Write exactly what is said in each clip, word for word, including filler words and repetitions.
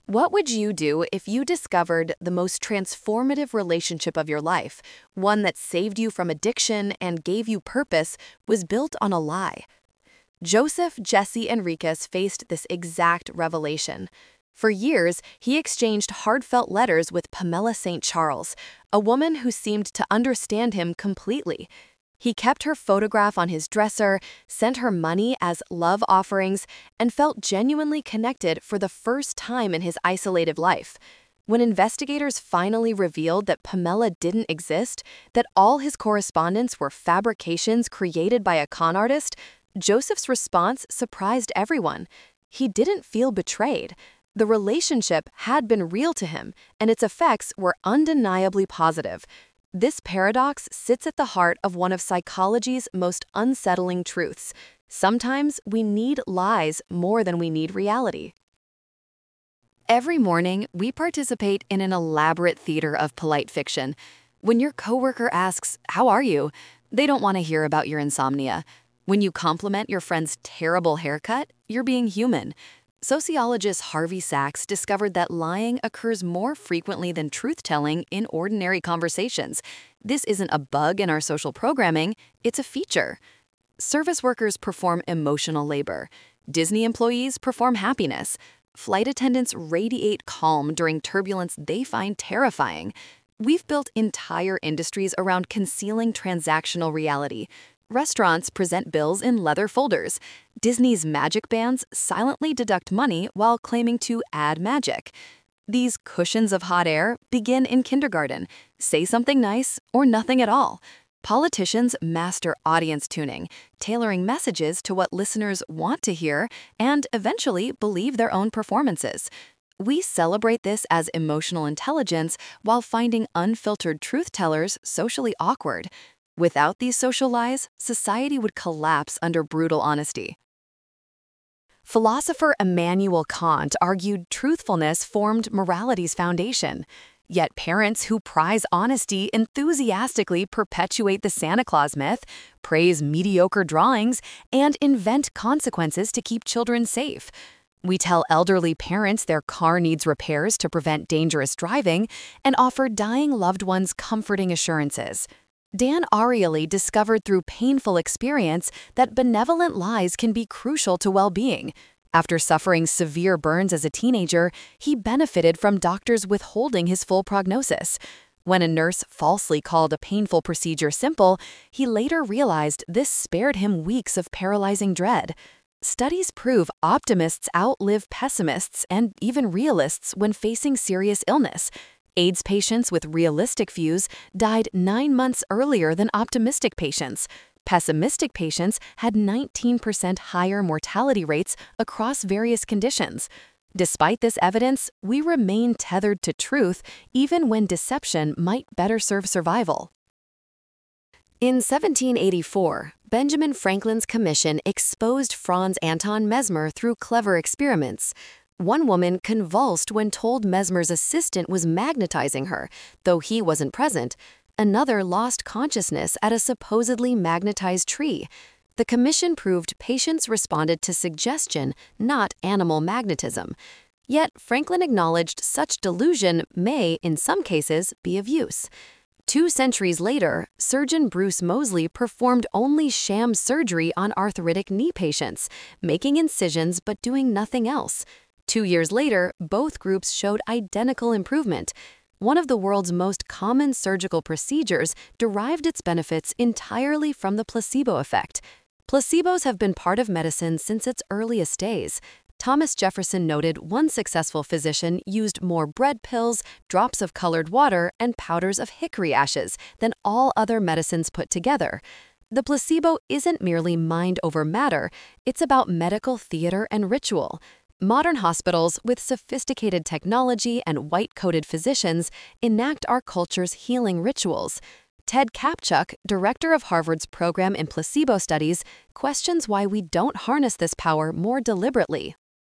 What would you do if you discovered the most transformative relationship of your life, one that saved you from addiction and gave you purpose, was built on a lie? Joseph Jesse Enriquez faced this exact revelation. For years, he exchanged heartfelt letters with Pamela Saint Charles, a woman who seemed to understand him completely. He kept her photograph on his dresser, sent her money as love offerings, and felt genuinely connected for the first time in his isolated life. When investigators finally revealed that Pamela didn't exist, that all his correspondence were fabrications created by a con artist, Joseph's response surprised everyone. He didn't feel betrayed. The relationship had been real to him, and its effects were undeniably positive. This paradox sits at the heart of one of psychology's most unsettling truths. Sometimes we need lies more than we need reality. Every morning, we participate in an elaborate theater of polite fiction. When your coworker asks, "How are you?" they don't want to hear about your insomnia. When you compliment your friend's terrible haircut, you're being human. Sociologist Harvey Sachs discovered that lying occurs more frequently than truth-telling in ordinary conversations. This isn't a bug in our social programming, it's a feature. Service workers perform emotional labor. Disney employees perform happiness. Flight attendants radiate calm during turbulence they find terrifying. We've built entire industries around concealing transactional reality. Restaurants present bills in leather folders. Disney's magic bands silently deduct money while claiming to add magic. These cushions of hot air begin in kindergarten. Say something nice or nothing at all. Politicians master audience tuning, tailoring messages to what listeners want to hear and eventually believe their own performances. We celebrate this as emotional intelligence while finding unfiltered truth-tellers socially awkward. Without these social lies, society would collapse under brutal honesty. Philosopher Immanuel Kant argued truthfulness formed morality's foundation. Yet parents who prize honesty enthusiastically perpetuate the Santa Claus myth, praise mediocre drawings, and invent consequences to keep children safe. We tell elderly parents their car needs repairs to prevent dangerous driving and offer dying loved ones comforting assurances. Dan Ariely discovered through painful experience that benevolent lies can be crucial to well-being. After suffering severe burns as a teenager, he benefited from doctors withholding his full prognosis. When a nurse falsely called a painful procedure simple, he later realized this spared him weeks of paralyzing dread. Studies prove optimists outlive pessimists and even realists when facing serious illness. AIDS patients with realistic views died nine months earlier than optimistic patients. Pessimistic patients had nineteen percent higher mortality rates across various conditions. Despite this evidence, we remain tethered to truth even when deception might better serve survival. In seventeen eighty-four, Benjamin Franklin's commission exposed Franz Anton Mesmer through clever experiments. One woman convulsed when told Mesmer's assistant was magnetizing her, though he wasn't present. Another lost consciousness at a supposedly magnetized tree. The commission proved patients responded to suggestion, not animal magnetism. Yet Franklin acknowledged such delusion may, in some cases, be of use. Two centuries later, surgeon Bruce Moseley performed only sham surgery on arthritic knee patients, making incisions but doing nothing else. Two years later, both groups showed identical improvement. One of the world's most common surgical procedures derived its benefits entirely from the placebo effect. Placebos have been part of medicine since its earliest days. Thomas Jefferson noted one successful physician used more bread pills, drops of colored water, and powders of hickory ashes than all other medicines put together. The placebo isn't merely mind over matter, it's about medical theater and ritual. Modern hospitals with sophisticated technology and white-coated physicians enact our culture's healing rituals. Ted Kapchuk, director of Harvard's program in placebo studies, questions why we don't harness this power more deliberately.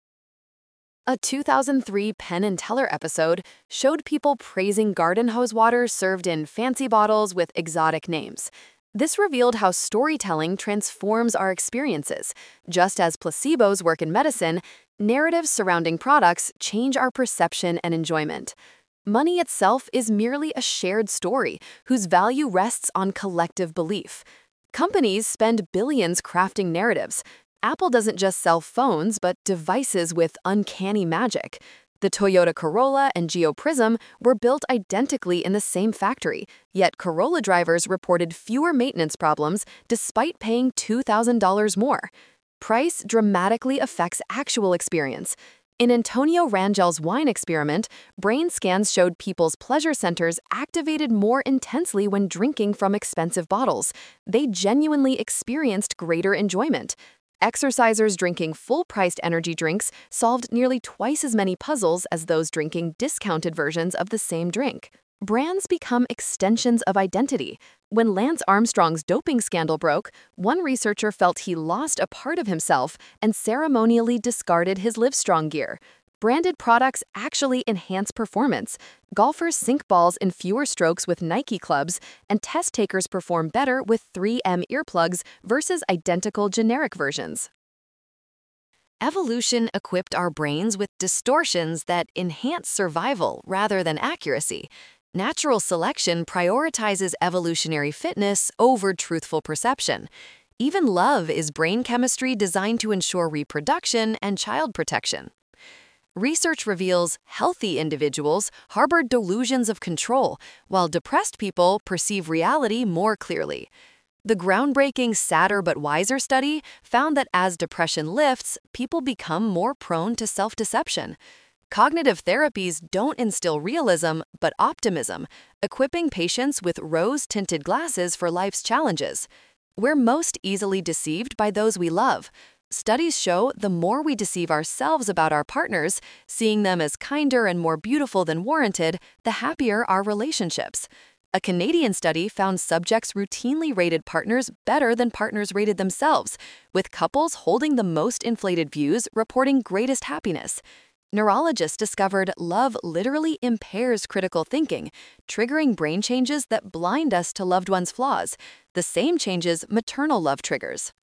A two thousand three Penn and Teller episode showed people praising garden hose water served in fancy bottles with exotic names. This revealed how storytelling transforms our experiences. Just as placebos work in medicine, Narratives surrounding products change our perception and enjoyment. Money itself is merely a shared story whose value rests on collective belief. Companies spend billions crafting narratives. Apple doesn't just sell phones, but devices with uncanny magic. The Toyota Corolla and Geo Prism were built identically in the same factory, yet Corolla drivers reported fewer maintenance problems despite paying two thousand dollars more. Price dramatically affects actual experience. In Antonio Rangel's wine experiment, brain scans showed people's pleasure centers activated more intensely when drinking from expensive bottles. They genuinely experienced greater enjoyment. Exercisers drinking full-priced energy drinks solved nearly twice as many puzzles as those drinking discounted versions of the same drink. Brands become extensions of identity. When Lance Armstrong's doping scandal broke, one researcher felt he lost a part of himself and ceremonially discarded his Livestrong gear. Branded products actually enhance performance. Golfers sink balls in fewer strokes with Nike clubs, and test takers perform better with three M earplugs versus identical generic versions. Evolution equipped our brains with distortions that enhance survival rather than accuracy. Natural selection prioritizes evolutionary fitness over truthful perception. Even love is brain chemistry designed to ensure reproduction and child protection. Research reveals healthy individuals harbor delusions of control, while depressed people perceive reality more clearly. The groundbreaking Sadder But Wiser study found that as depression lifts, people become more prone to self-deception. Cognitive therapies don't instill realism, but optimism, equipping patients with rose-tinted glasses for life's challenges. We're most easily deceived by those we love. Studies show the more we deceive ourselves about our partners, seeing them as kinder and more beautiful than warranted, the happier our relationships. A Canadian study found subjects routinely rated partners better than partners rated themselves, with couples holding the most inflated views reporting greatest happiness. Neurologists discovered love literally impairs critical thinking, triggering brain changes that blind us to loved ones' flaws, the same changes maternal love triggers.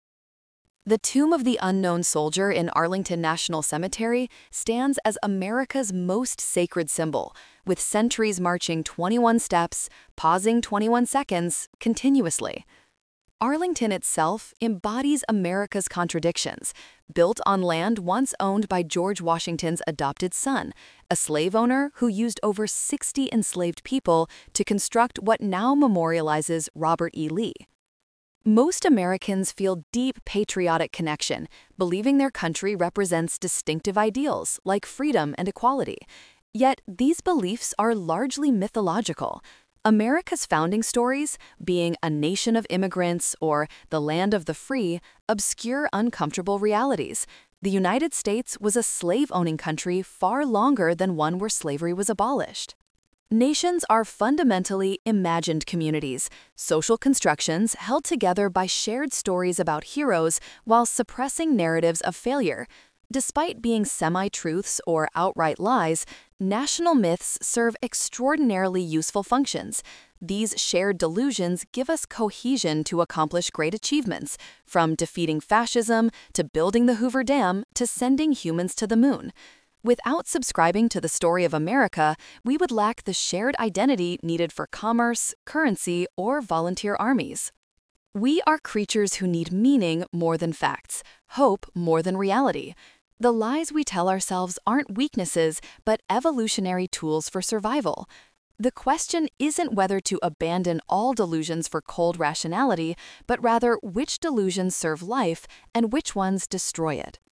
The tomb of the unknown soldier in Arlington National Cemetery stands as America's most sacred symbol, with sentries marching twenty-one steps, pausing twenty-one seconds, continuously. Arlington itself embodies America's contradictions, built on land once owned by George Washington's adopted son, a slave owner who used over sixty enslaved people to construct what now memorializes Robert E. Lee. Most Americans feel deep patriotic connection, believing their country represents distinctive ideals like freedom and equality. Yet these beliefs are largely mythological. America's founding stories, being a nation of immigrants or the land of the free, obscure uncomfortable realities. The United States was a slave-owning country far longer than one where slavery was abolished. Nations are fundamentally imagined communities, social constructions held together by shared stories about heroes while suppressing narratives of failure. Despite being semi-truths or outright lies, national myths serve extraordinarily useful functions. These shared delusions give us cohesion to accomplish great achievements, from defeating fascism to building the Hoover Dam to sending humans to the moon. Without subscribing to the story of America, we would lack the shared identity needed for commerce, currency, or volunteer armies. We are creatures who need meaning more than facts, hope more than reality. The lies we tell ourselves aren't weaknesses, but evolutionary tools for survival. The question isn't whether to abandon all delusions for cold rationality, but rather which delusions serve life and which ones destroy it.